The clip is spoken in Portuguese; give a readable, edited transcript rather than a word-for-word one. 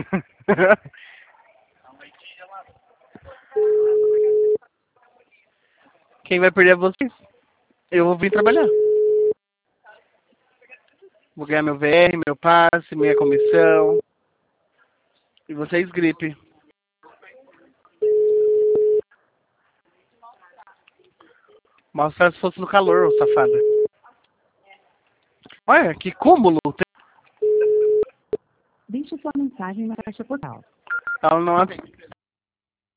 Quem vai perder é vocês. Eu vou vir trabalhar. Vou ganhar meu VR, meu passe, minha comissão. E vocês gripe. Mostra se fosse no calor, ô safada. Olha, que cúmulo. Deixe sua mensagem na caixa postal. Ela não